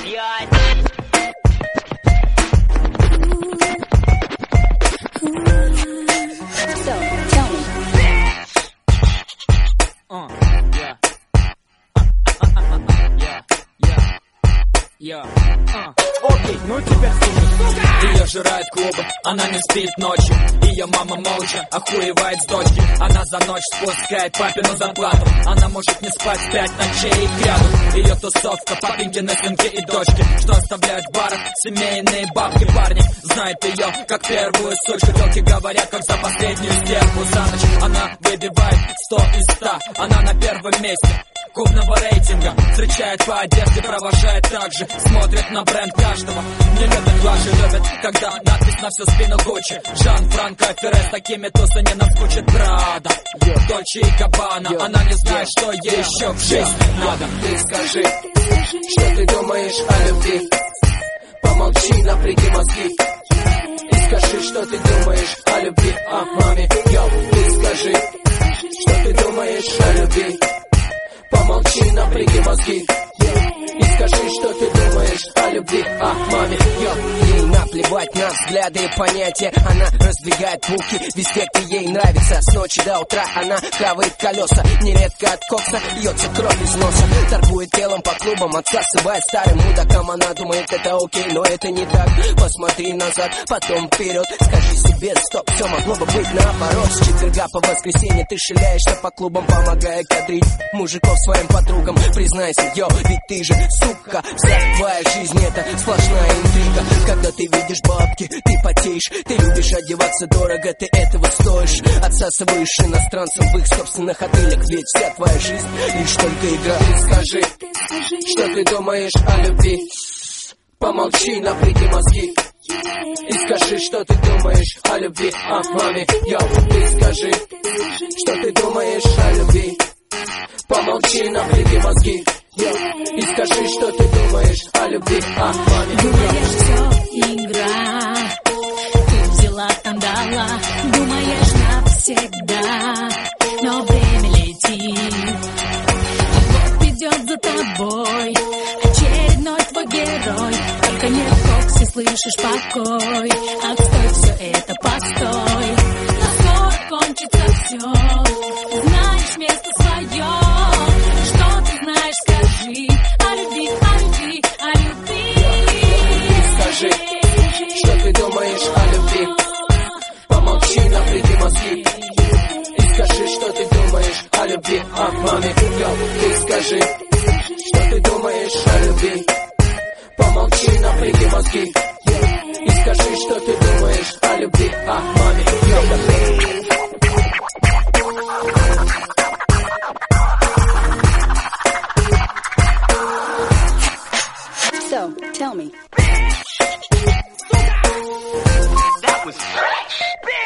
блядь. So, tell me. Окей, ну теперь ее жирает клубы, она не спит ночью. Ее мама молча охуевает с дочки. Она за ночь спускает папину зарплату. Она может не спать 5 ночей кряду. Ее тусовка, папенькины сынки и дочки, что оставляют в барах семейные бабки. Парни знают ее как первую сучку. Телки говорят, как за последнюю стерву. За ночь она выбивает 100 из 100. Она на первом месте клубного рейтинга. Встречает по одежде, провожает так же. Смотрит на бренд каждого. Не любят глажи, любят, когда надпись на всю спину Гуччи. Жан-Франко Ферре, с такими тусы не наскучит. Прада, Дольче и Габбана. Она не знает, что ей еще в жизни надо. Ты скажи, что ты думаешь о любви. Помолчи, напряги мозги. И скажи, что ты думаешь о любви, о маме. Йоу, ты скажи, что ты думаешь о любви. Помолчи, напряги мозги. И скажи, что ты думаешь о любви, о маме. Ей наплевать на взгляды и понятия. Она раздвигает булки везде, где ей нравится. С ночи до утра она хавает колеса. Нередко от кокса льется кровь из носа. Торгует телом по клубам, отсасывает старым мудакам. Она думает, это окей, но это не так. Посмотри назад, потом вперед. Скажи себе, стоп, все могло бы быть наоборот. С четверга по воскресенье ты шляешься по клубам, помогая кадрить мужиков своим подругам. Признайся, йо, ведь ты же сука. Вся твоя жизнь это сплошная интрига. Когда ты видишь бабки, ты потеешь. Ты любишь одеваться дорого, ты этого стоишь. Отсасываешь иностранцам в их собственных отелях. Ведь вся твоя жизнь лишь только игра. Ты скажи, что ты думаешь о любви. Помолчи, напряги мозги. И скажи, что ты думаешь о любви, о маме. Йоу, ты скажи, что ты думаешь о любви. Помолчи, напряги мозги. И скажи, что ты думаешь о любви, о маме. Думаешь, все игра. Ты взяла, там дала. Думаешь навсегда. Но время летит. Вот идет за тобой очередной твой герой. Только не в коксе слышишь покой. Отстой, все это постой. Но скоро кончится все. Знаешь место свое. Что ты знаешь, скажи о любви, о любви, о любви. Скажи, что ты думаешь о любви. Помолчи, напряги мозги. И скажи, что ты думаешь о любви, о маме. Йоу, ты скажи, что ты думаешь о любви. Помолчи, напряги мозги. И скажи, что ты думаешь о любви, о маме. Йоу. So, tell me. That was fresh, bitch.